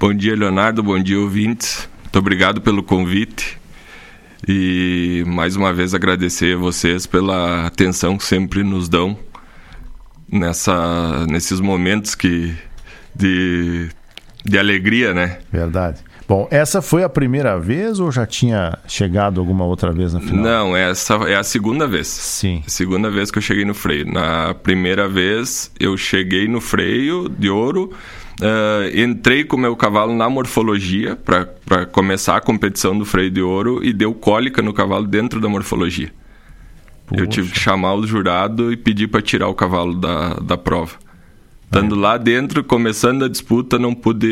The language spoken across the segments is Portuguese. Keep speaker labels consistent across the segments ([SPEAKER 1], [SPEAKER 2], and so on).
[SPEAKER 1] Bom dia, Leonardo. Bom dia, ouvintes. Muito obrigado pelo convite. E mais uma vez agradecer a vocês pela atenção que sempre nos dão nesses momentos de alegria, né?
[SPEAKER 2] Verdade. Bom, essa foi a primeira vez ou já tinha chegado alguma outra vez na final?
[SPEAKER 1] Não, essa é a segunda vez.
[SPEAKER 2] Sim.
[SPEAKER 1] Segunda vez que eu cheguei no freio. Na primeira vez eu cheguei no freio de ouro, entrei com o meu cavalo na morfologia para começar a competição do freio de ouro e deu cólica no cavalo dentro da morfologia. Poxa. Eu tive que chamar o jurado e pedir para tirar o cavalo da prova. Estando lá dentro, começando a disputa, não pude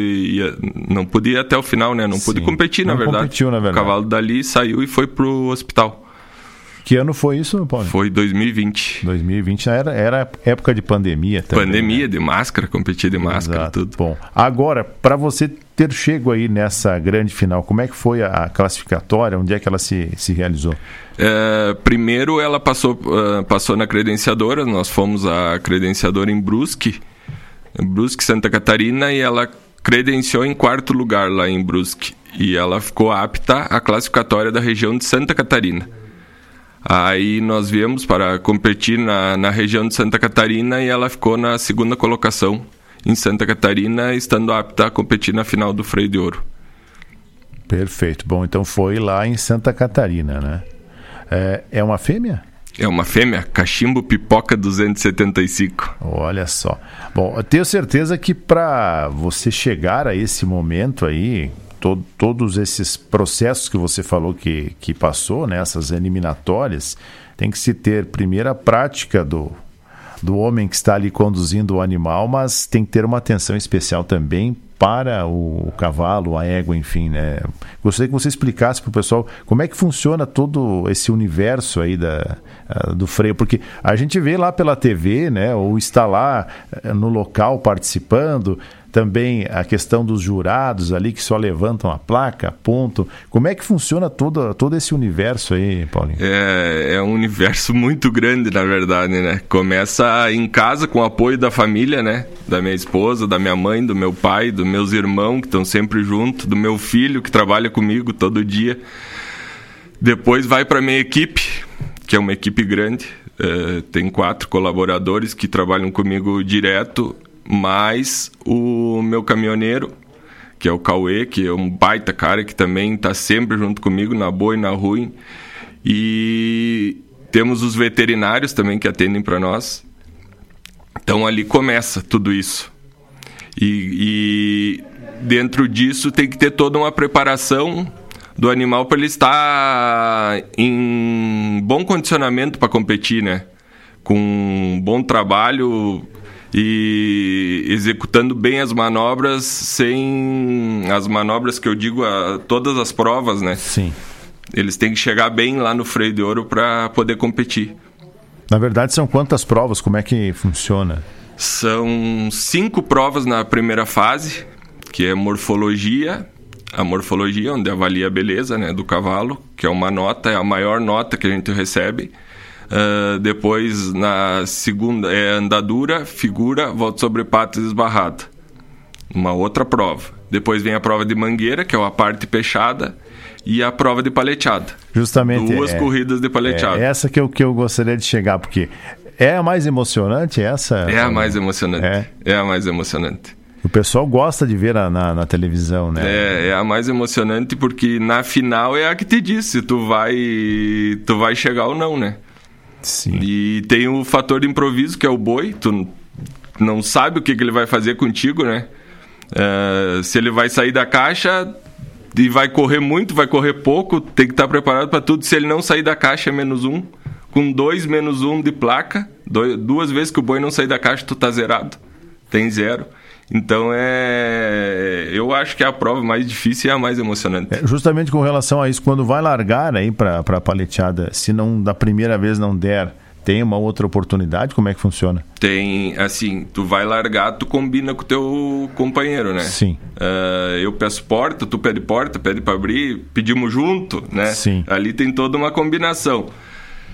[SPEAKER 1] ir até o final, né? Não pude competir, na verdade.
[SPEAKER 2] Competiu, na verdade.
[SPEAKER 1] O cavalo dali saiu e foi pro hospital.
[SPEAKER 2] Que ano foi isso, Paulo?
[SPEAKER 1] Foi 2020.
[SPEAKER 2] 2020 era época de pandemia também.
[SPEAKER 1] Pandemia,
[SPEAKER 2] né?
[SPEAKER 1] De máscara, competir de máscara,
[SPEAKER 2] Exato.
[SPEAKER 1] tudo.
[SPEAKER 2] Bom, agora, para você ter chego aí nessa grande final, como é que foi a classificatória? Onde é que ela se realizou?
[SPEAKER 1] Primeiro ela passou na credenciadora, nós fomos à credenciadora em Brusque, Santa Catarina, e ela credenciou em 4º lugar lá em Brusque. E ela ficou apta à classificatória da região de Santa Catarina. Aí nós viemos para competir na região de Santa Catarina e ela ficou na 2ª colocação em Santa Catarina, estando apta a competir na final do freio de ouro.
[SPEAKER 2] Perfeito. Bom, então foi lá em Santa Catarina, né? É uma fêmea?
[SPEAKER 1] É uma fêmea, Cachimbo Pipoca 275.
[SPEAKER 2] Olha só. Bom, eu tenho certeza que para você chegar a esse momento aí, todos esses processos que você falou que passou, né, essas eliminatórias, tem que se ter primeiro a prática do homem que está ali conduzindo o animal, mas tem que ter uma atenção especial também para o cavalo, a égua, enfim, né? Gostaria que você explicasse para o pessoal como é que funciona todo esse universo aí do freio, porque a gente vê lá pela TV, né, ou está lá no local participando, também a questão dos jurados ali que só levantam a placa, ponto. Como é que funciona todo esse universo aí, Paulinho?
[SPEAKER 1] É um universo muito grande, na verdade, né? Começa em casa com o apoio da família, né? Da minha esposa, da minha mãe, do meu pai, dos meus irmãos que estão sempre juntos, do meu filho que trabalha comigo todo dia. Depois vai para a minha equipe, que é uma equipe grande. Tem 4 colaboradores que trabalham comigo direto, mais o meu caminhoneiro, que é o Cauê, que é um baita cara que também está sempre junto comigo na boa e na ruim. E temos os veterinários também que atendem para nós. Então ali começa tudo isso. E dentro disso tem que ter toda uma preparação do animal para ele estar em bom condicionamento para competir, né? Com um bom trabalho e executando bem as manobras, sem as manobras que eu digo, todas as provas, né?
[SPEAKER 2] Sim.
[SPEAKER 1] Eles têm que chegar bem lá no freio de ouro para poder competir.
[SPEAKER 2] Na verdade, são quantas provas? Como é que funciona?
[SPEAKER 1] São 5 provas na primeira fase, que é morfologia. A morfologia, onde avalia a beleza, né, do cavalo, que é uma nota, é a maior nota que a gente recebe. Depois, na segunda, é andadura, figura, volta sobre patas esbarrada. Uma outra prova. Depois vem a prova de mangueira, que é a parte peixada, e a prova de paleteada.
[SPEAKER 2] Justamente.
[SPEAKER 1] 2 corridas de paleteada.
[SPEAKER 2] Essa que eu gostaria de chegar, porque é a mais emocionante essa?
[SPEAKER 1] É a mais emocionante. É a mais emocionante.
[SPEAKER 2] O pessoal gosta de ver na televisão, né?
[SPEAKER 1] É a mais emocionante porque na final é a que te diz se tu vai chegar ou não, né?
[SPEAKER 2] Sim.
[SPEAKER 1] E tem o fator de improviso, que é o boi. Tu não sabe o que ele vai fazer contigo, né? Se ele vai sair da caixa e vai correr muito, vai correr pouco, tem que estar preparado para tudo. Se ele não sair da caixa, é -1. Com 2 -1 de placa, 2 vezes que o boi não sair da caixa, tu tá zerado. Tem 0. Então eu acho que a prova mais difícil é a mais emocionante.
[SPEAKER 2] Justamente com relação a isso, quando vai largar aí para a paleteada, se não da primeira vez não der, tem uma outra oportunidade? Como é que funciona?
[SPEAKER 1] Tem, assim, tu vai largar, tu combina com o teu companheiro, né?
[SPEAKER 2] Sim.
[SPEAKER 1] Eu peço porta, tu pede para abrir, pedimos junto, né?
[SPEAKER 2] Sim.
[SPEAKER 1] Ali tem toda uma combinação.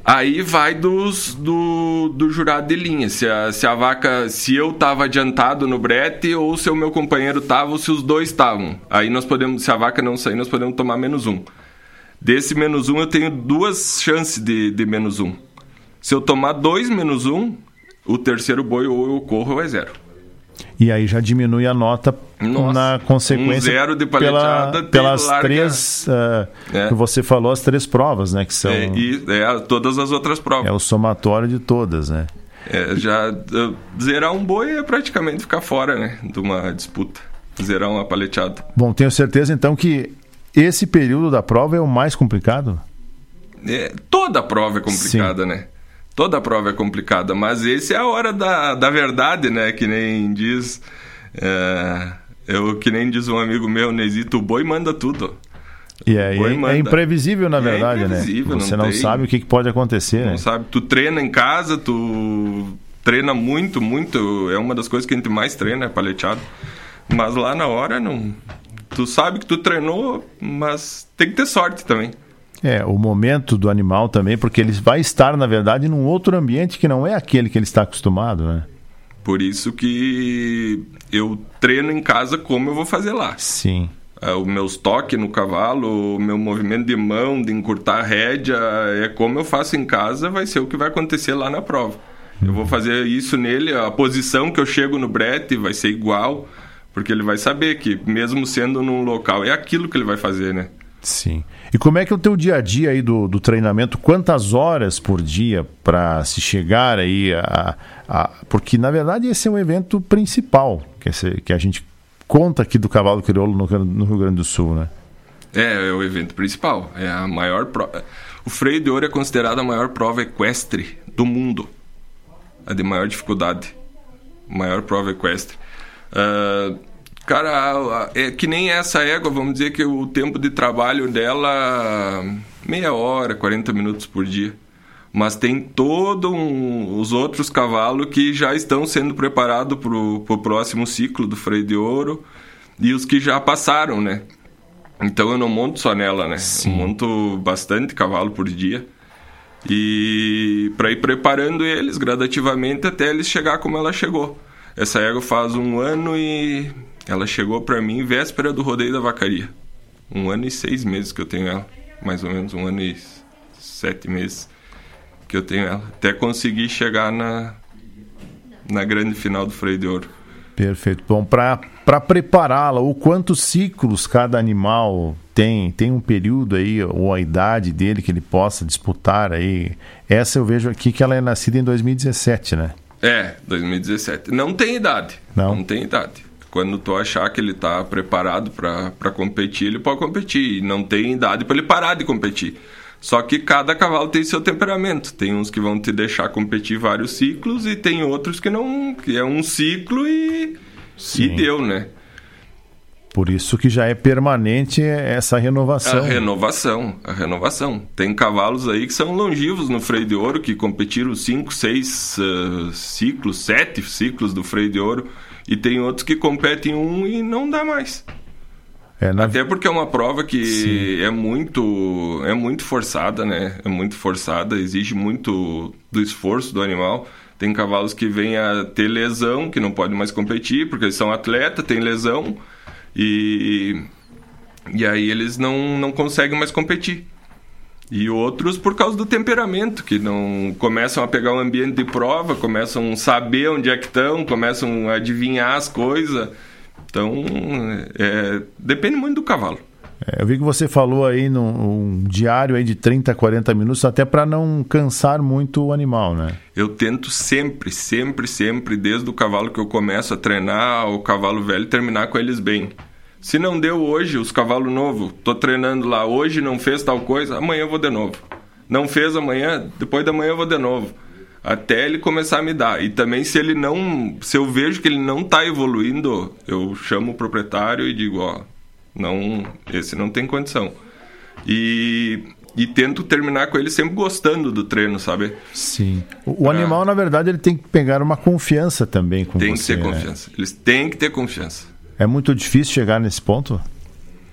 [SPEAKER 1] Aí vai do jurado de linha, se a vaca, se eu tava adiantado no brete, ou se o meu companheiro tava, ou se os dois estavam. Aí nós podemos, se a vaca não sair, nós podemos tomar -1. Desse -1 eu tenho 2 chances de -1. Se eu tomar 2 -1, o terceiro boi ou eu corro ou é 0.
[SPEAKER 2] E aí já diminui a nota na consequência
[SPEAKER 1] 0 de paleteada
[SPEAKER 2] pelas 3 que você falou, as 3 provas, né? Que são
[SPEAKER 1] todas as outras provas.
[SPEAKER 2] É o somatório de todas, né?
[SPEAKER 1] Zerar um boi é praticamente ficar fora, né? De uma disputa. Zerar uma paleteada.
[SPEAKER 2] Bom, tenho certeza então que esse período da prova é o mais complicado?
[SPEAKER 1] Toda a prova é complicada, né? Toda a prova é complicada, mas esse é a hora da verdade, né? Que nem diz... que nem diz um amigo meu, Nezito, o boi manda tudo.
[SPEAKER 2] E é imprevisível, na verdade, né? Você não sabe o que pode acontecer,
[SPEAKER 1] não sabe. Tu treina em casa, tu treina muito, é uma das coisas que a gente mais treina, é paleteado. Mas lá na hora, não... Tu sabe que tu treinou, mas tem que ter sorte também.
[SPEAKER 2] O momento do animal também, porque ele vai estar, na verdade, num outro ambiente que não é aquele que ele está acostumado, né?
[SPEAKER 1] Por isso que eu treino em casa como eu vou fazer lá.
[SPEAKER 2] Sim.
[SPEAKER 1] Os meus toques no cavalo, o meu movimento de mão, de encurtar a rédea, como eu faço em casa, vai ser o que vai acontecer lá na prova. Eu vou fazer isso nele, a posição que eu chego no brete vai ser igual, porque ele vai saber que, mesmo sendo num local, é aquilo que ele vai fazer, né?
[SPEAKER 2] Sim. E como é que é o teu dia a dia aí do treinamento? Quantas horas por dia para se chegar aí porque, na verdade, esse é o evento principal que a gente conta aqui do cavalo crioulo no Rio Grande do Sul, né?
[SPEAKER 1] É o evento principal. É a maior prova. O freio de ouro é considerado a maior prova equestre do mundo. A de maior dificuldade. Maior prova equestre. Cara, é que nem essa égua, vamos dizer que o tempo de trabalho dela, meia hora, 40 minutos por dia. Mas tem todos os outros cavalos que já estão sendo preparados para o próximo ciclo do freio de ouro e os que já passaram, né? Então eu não monto só nela, né?
[SPEAKER 2] Sim.
[SPEAKER 1] Eu monto bastante cavalo por dia. E para ir preparando eles gradativamente até eles chegar como ela chegou. Essa égua faz 1 ano e... Ela chegou pra mim véspera do rodeio da vacaria. 1 ano e 6 meses que eu tenho ela. Mais ou menos 1 ano e 7 meses que eu tenho ela. Até conseguir chegar na grande final do freio de ouro.
[SPEAKER 2] Perfeito. Bom, para prepará-la, ou quantos ciclos cada animal tem um período aí, ou a idade dele que ele possa disputar aí. Essa eu vejo aqui que ela é nascida em 2017, né?
[SPEAKER 1] 2017. Não tem idade. Não tem idade. Quando tu achar que ele está preparado para competir, ele pode competir. E não tem idade para ele parar de competir. Só que cada cavalo tem seu temperamento. Tem uns que vão te deixar competir vários ciclos e tem outros que não, que é um ciclo e deu, né?
[SPEAKER 2] Por isso que já é permanente essa renovação.
[SPEAKER 1] A renovação. Tem cavalos aí que são longivos no freio de ouro, que competiram 5, 6 ciclos, 7 ciclos do freio de ouro. E tem outros que competem 1 e não dá mais. Até porque é uma prova que é muito forçada, né? É muito forçada, exige muito do esforço do animal. Tem cavalos que vêm a ter lesão, que não podem mais competir, porque eles são atletas, tem lesão. E aí eles não conseguem mais competir. E outros por causa do temperamento, que não começam a pegar o ambiente de prova, começam a saber onde é que estão, começam a adivinhar as coisas. Então, depende muito do cavalo.
[SPEAKER 2] Eu vi que você falou aí num diário aí de 30, 40 minutos, até para não cansar muito o animal, né?
[SPEAKER 1] Eu tento sempre, desde o cavalo que eu começo a treinar, o cavalo velho, terminar com eles bem. Se não deu hoje, os cavalos novos, tô treinando lá, hoje não fez tal coisa, amanhã eu vou de novo. Não fez amanhã, depois da manhã eu vou de novo. Até ele começar a me dar. E também se eu vejo que ele não tá evoluindo, eu chamo o proprietário e digo, esse não tem condição. E tento terminar com ele sempre gostando do treino, sabe?
[SPEAKER 2] Sim. O animal, na verdade, ele tem que pegar uma confiança também com você.
[SPEAKER 1] Tem que ter confiança. Eles têm que ter confiança.
[SPEAKER 2] É muito difícil chegar nesse ponto?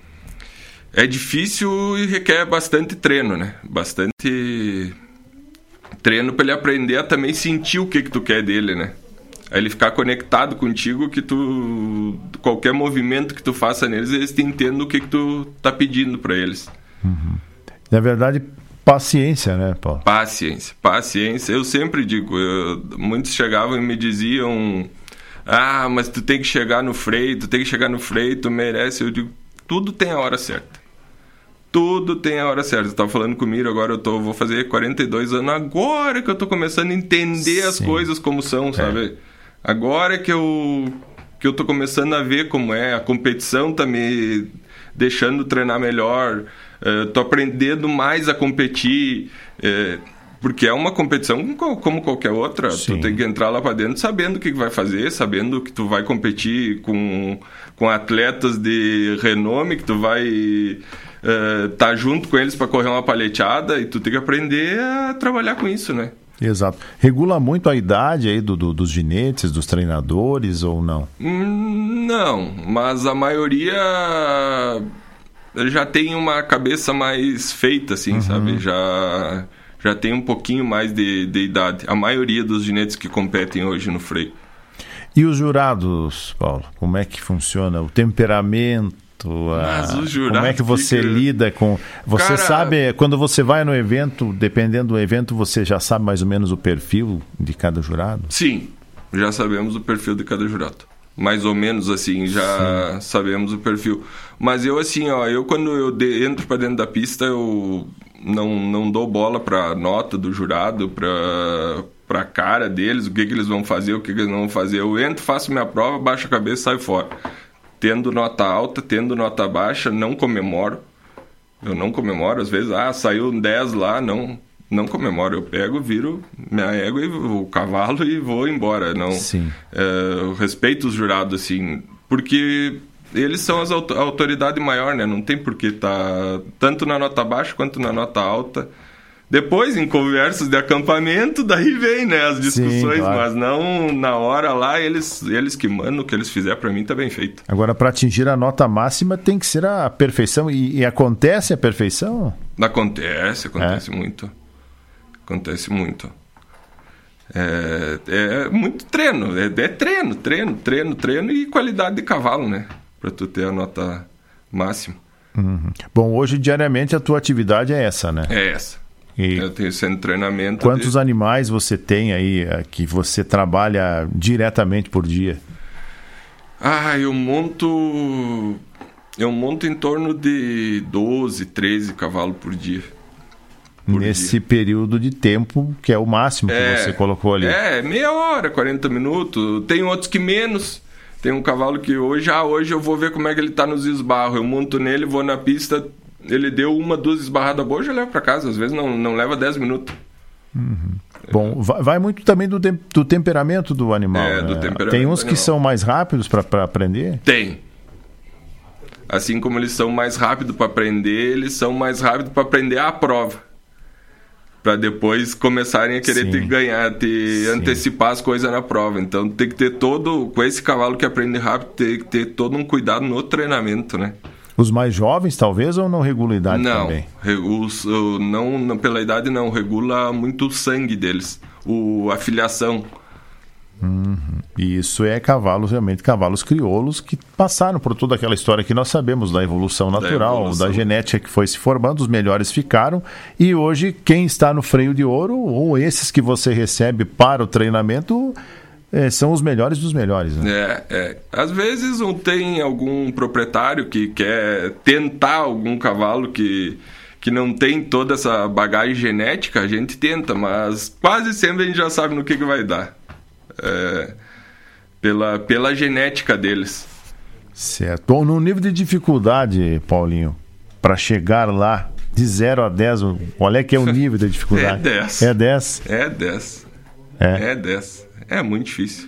[SPEAKER 1] É difícil e requer bastante treino, né? Bastante Treino para ele aprender a também sentir o que tu quer dele, né? Aí ele ficar conectado contigo, que tu... Qualquer movimento que tu faça neles, eles te entendem o que tu tá pedindo para eles.
[SPEAKER 2] Uhum. Na verdade, paciência, né, Paulo?
[SPEAKER 1] Paciência. Eu sempre digo, muitos chegavam e me diziam... mas tu tem que chegar no freio, tu merece. Eu digo, tudo tem a hora certa. Tudo tem a hora certa. Você estava falando comigo, agora vou fazer 42 anos, agora que eu tô começando a entender as coisas como são, sabe? Agora que eu tô começando a ver como é, a competição tá me deixando treinar melhor, tô aprendendo mais a competir, porque é uma competição como qualquer outra. Sim. Tu tem que entrar lá para dentro sabendo o que vai fazer, sabendo que tu vai competir com atletas de renome, que tu vai tá junto com eles para correr uma paleteada, e tu tem que aprender a trabalhar com isso, né?
[SPEAKER 2] Exato. Regula muito a idade aí dos ginetes, dos treinadores, ou não?
[SPEAKER 1] Não, mas a maioria já tem uma cabeça mais feita, assim, sabe? Já tem um pouquinho mais de idade. A maioria dos ginetes que competem hoje no freio.
[SPEAKER 2] E os jurados, Paulo? Como é que funciona? O temperamento?
[SPEAKER 1] Mas os jurados,
[SPEAKER 2] como é que você lida com... Você sabe, quando você vai no evento, dependendo do evento, você já sabe mais ou menos o perfil de cada jurado?
[SPEAKER 1] Sim, já sabemos o perfil de cada jurado. Mais ou menos assim, já sabemos o perfil. Mas eu assim, eu quando eu entro para dentro da pista, eu não dou bola para nota do jurado, para cara deles, o que eles vão fazer, o que eles não vão fazer. Eu entro, faço minha prova, baixo a cabeça e saio fora. Tendo nota alta, tendo nota baixa, não comemoro. Eu não comemoro, às vezes, saiu um 10 lá, não comemoro. Eu pego, viro minha égua, o cavalo e vou embora. Não, eu respeito os jurados, assim, porque eles são a autoridade maior, né? Não tem por que estar tanto na nota baixa quanto na nota alta. Depois, em conversas de acampamento, daí vem, né, as discussões, claro. Mas não na hora lá, eles que mandam, o que eles fizerem para mim tá bem feito.
[SPEAKER 2] Agora, para atingir a nota máxima tem que ser a perfeição, e acontece a perfeição?
[SPEAKER 1] Acontece muito. Acontece muito. É muito treino, treino e qualidade de cavalo, né, para tu ter a nota máxima.
[SPEAKER 2] Uhum. Bom, hoje, diariamente, a tua atividade é essa, né?
[SPEAKER 1] É essa. Eu tenho sendo treinamento.
[SPEAKER 2] Quantos animais você tem aí que você trabalha diretamente por dia?
[SPEAKER 1] Eu monto em torno de 12, 13 cavalos por dia.
[SPEAKER 2] Nesse período de tempo que é o máximo que você colocou ali.
[SPEAKER 1] Meia hora, 40 minutos. Tem outros que menos. Tem um cavalo que hoje eu vou ver como é que ele está nos esbarros. Eu monto nele, vou na pista... Ele deu 1-2 esbarradas boas, eu levo para casa. Às vezes não leva 10 minutos.
[SPEAKER 2] Uhum. Bom, vai muito também do temperamento do animal.
[SPEAKER 1] Do temperamento.
[SPEAKER 2] Tem uns que são mais rápidos para aprender?
[SPEAKER 1] Tem. Assim como eles são mais rápidos para aprender, eles são mais rápidos para aprender a prova. Para depois começarem a querer antecipar as coisas na prova. Então tem que ter com esse cavalo que aprende rápido, tem que ter todo um cuidado no treinamento, né?
[SPEAKER 2] Os mais jovens, talvez, ou não regula a idade também?
[SPEAKER 1] Não, pela idade não. Regula muito o sangue deles, a filiação.
[SPEAKER 2] E isso é realmente cavalos crioulos que passaram por toda aquela história que nós sabemos da evolução natural, da genética que foi se formando, os melhores ficaram, e hoje quem está no freio de ouro, ou esses que você recebe para o treinamento... são os melhores dos melhores, né?
[SPEAKER 1] Às vezes tem algum proprietário que quer tentar algum cavalo que não tem toda essa bagagem genética, a gente tenta, mas quase sempre a gente já sabe no que vai dar. Pela genética deles.
[SPEAKER 2] Certo. Bom, no nível de dificuldade, Paulinho, para chegar lá de 0 a 10, qual é que é o nível de dificuldade?
[SPEAKER 1] 10.
[SPEAKER 2] É 10?
[SPEAKER 1] É 10. É 10. É muito difícil.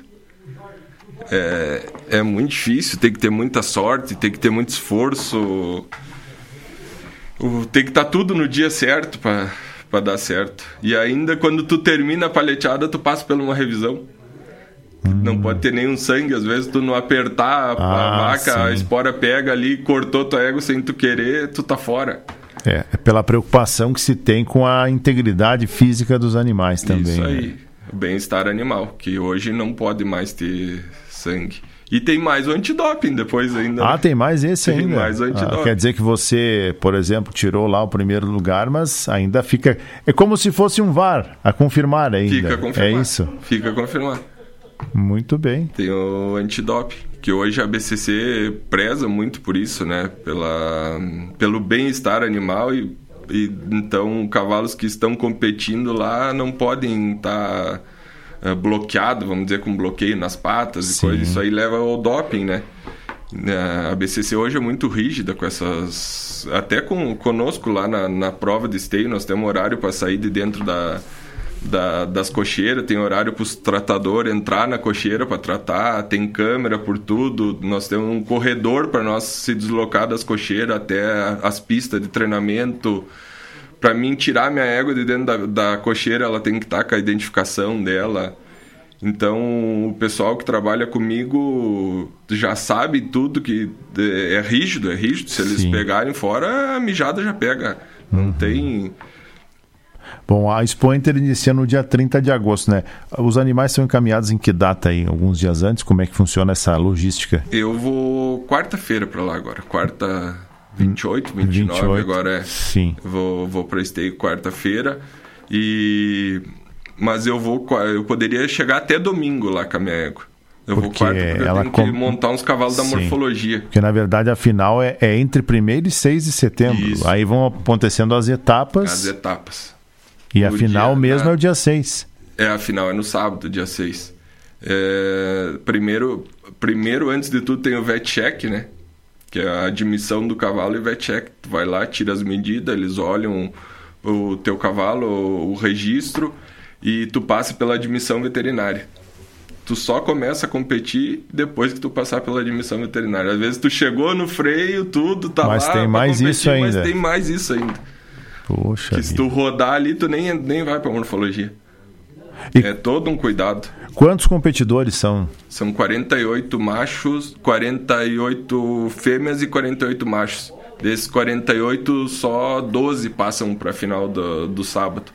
[SPEAKER 1] É muito difícil, tem que ter muita sorte, tem que ter muito esforço. Tem que estar tudo no dia certo para dar certo. E ainda quando tu termina a paleteada, tu passa por uma revisão. Não pode ter nenhum sangue, às vezes tu não apertar a vaca, a espora pega ali, cortou tua égua sem tu querer, tu tá fora.
[SPEAKER 2] É pela preocupação que se tem com a integridade física dos animais também.
[SPEAKER 1] Isso aí,
[SPEAKER 2] né?
[SPEAKER 1] O bem-estar animal, que hoje não pode mais ter sangue. E tem mais o antidoping depois ainda.
[SPEAKER 2] Ah, tem mais esse ainda?
[SPEAKER 1] Tem mais o antidoping.
[SPEAKER 2] Quer dizer que você, por exemplo, tirou lá o primeiro lugar, mas ainda fica... É como se fosse um VAR a confirmar ainda.
[SPEAKER 1] Fica confirmado.
[SPEAKER 2] É isso?
[SPEAKER 1] Fica confirmado.
[SPEAKER 2] Muito bem.
[SPEAKER 1] Tem o antidoping, que hoje a BCC preza muito por isso, né? Pelo bem-estar animal e então cavalos que estão competindo lá não podem estar bloqueados, vamos dizer, com bloqueio nas patas. Sim. E coisa. Isso aí leva ao doping, né? A BCC hoje é muito rígida com essas... Até conosco lá na prova de esteio, nós temos horário para sair de dentro das cocheiras, tem horário para os tratadores entrar na cocheira para tratar, tem câmera por tudo, nós temos um corredor para nós se deslocar das cocheiras até as pistas de treinamento. Para mim tirar minha égua de dentro da cocheira, ela tem que estar com a identificação dela. Então o pessoal que trabalha comigo já sabe tudo, que é rígido. Se eles
[SPEAKER 2] Sim.
[SPEAKER 1] pegarem fora, a mijada já pega. Não tem...
[SPEAKER 2] Bom, a Expo Inter inicia no dia 30 de agosto, né? Os animais são encaminhados em que data aí? Alguns dias antes? Como é que funciona essa logística?
[SPEAKER 1] Eu vou quarta-feira para lá agora. Quarta, 28, 29 agora é.
[SPEAKER 2] Sim.
[SPEAKER 1] Vou para esteio quarta-feira. Mas eu poderia chegar até domingo lá com a minha égua. Eu vou quarta porque eu tenho que montar uns cavalos da morfologia.
[SPEAKER 2] Porque na verdade a final é entre 1º e 6 de setembro. Isso. Aí vão acontecendo as etapas.
[SPEAKER 1] As etapas.
[SPEAKER 2] E a final mesmo é o dia 6.
[SPEAKER 1] A final é no sábado, dia 6. Primeiro, antes de tudo, tem o vet check, né? Que é a admissão do cavalo e vet check. Tu vai lá, tira as medidas, eles olham o teu cavalo, o registro, e tu passa pela admissão veterinária. Tu só começa a competir depois que tu passar pela admissão veterinária. Às vezes tu chegou no freio, tudo, tá
[SPEAKER 2] mas
[SPEAKER 1] lá...
[SPEAKER 2] Tem mais competir, isso ainda.
[SPEAKER 1] Mas tem mais isso ainda.
[SPEAKER 2] Poxa,
[SPEAKER 1] que se tu rodar ali, tu nem vai pra morfologia. É todo um cuidado.
[SPEAKER 2] Quantos competidores são?
[SPEAKER 1] São 48 machos, 48 fêmeas e 48 machos. Desses 48, só 12 passam pra final do sábado.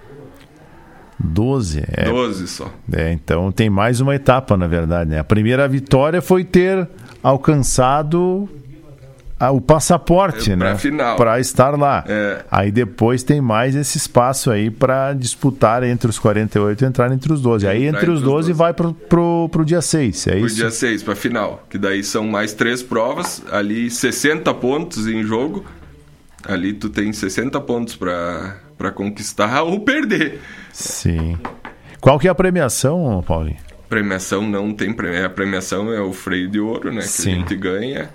[SPEAKER 2] 12?
[SPEAKER 1] 12 só.
[SPEAKER 2] Então tem mais uma etapa, na verdade, né? A primeira vitória foi ter alcançado... o passaporte, né? Para estar lá. Aí depois tem mais esse espaço aí para disputar entre os 48 e entrar entre os 12. Aí entre os 12 vai pro dia 6, é isso?
[SPEAKER 1] Pro dia 6, para final. Que daí são mais 3 provas, ali 60 pontos em jogo. Ali tu tem 60 pontos para conquistar ou perder.
[SPEAKER 2] Sim. Qual que é a premiação, Paulinho?
[SPEAKER 1] Premiação não tem premiação. A premiação é o freio de ouro, né? Que
[SPEAKER 2] Sim.
[SPEAKER 1] A gente ganha.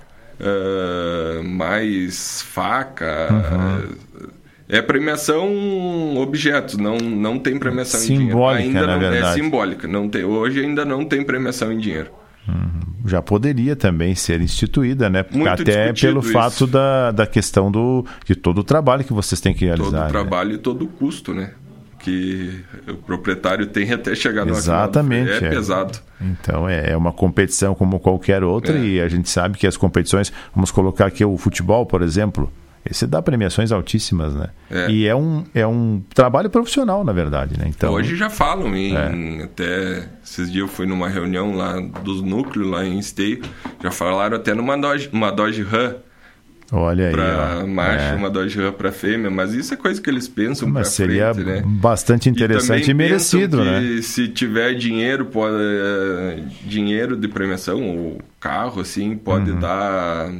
[SPEAKER 1] Mais faca. É premiação objetos, não tem premiação
[SPEAKER 2] simbólica,
[SPEAKER 1] em dinheiro. Ainda
[SPEAKER 2] na verdade.
[SPEAKER 1] É simbólica. Hoje ainda não tem premiação em dinheiro.
[SPEAKER 2] Já poderia também ser instituída, né?
[SPEAKER 1] Muito
[SPEAKER 2] até pelo
[SPEAKER 1] isso.
[SPEAKER 2] fato da questão de todo o trabalho que vocês têm que realizar.
[SPEAKER 1] Todo o trabalho e todo o custo, né? Que o proprietário tem até chegar no
[SPEAKER 2] Exatamente.
[SPEAKER 1] É pesado.
[SPEAKER 2] Então é uma competição como qualquer outra e a gente sabe que as competições, vamos colocar aqui o futebol, por exemplo, esse dá premiações altíssimas, né? E é um trabalho profissional, na verdade, né? Então,
[SPEAKER 1] hoje já falam até esses dias eu fui numa reunião lá dos núcleos lá em Esteio, já falaram até numa Dodge Ram.
[SPEAKER 2] Olha aí,
[SPEAKER 1] para macho, uma Dodge Ram para fêmea, mas isso é coisa que eles pensam para frente,
[SPEAKER 2] seria
[SPEAKER 1] né?
[SPEAKER 2] Bastante interessante e merecido, né?
[SPEAKER 1] Se tiver dinheiro de premiação, ou carro, assim, pode dar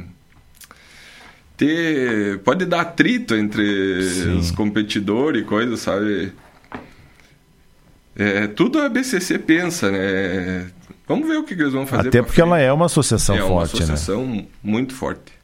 [SPEAKER 1] atrito entre os competidores e coisas, sabe? Tudo a BCC pensa, né? Vamos ver o que eles vão fazer.
[SPEAKER 2] Até porque ela é uma associação forte, né?
[SPEAKER 1] É uma associação muito forte.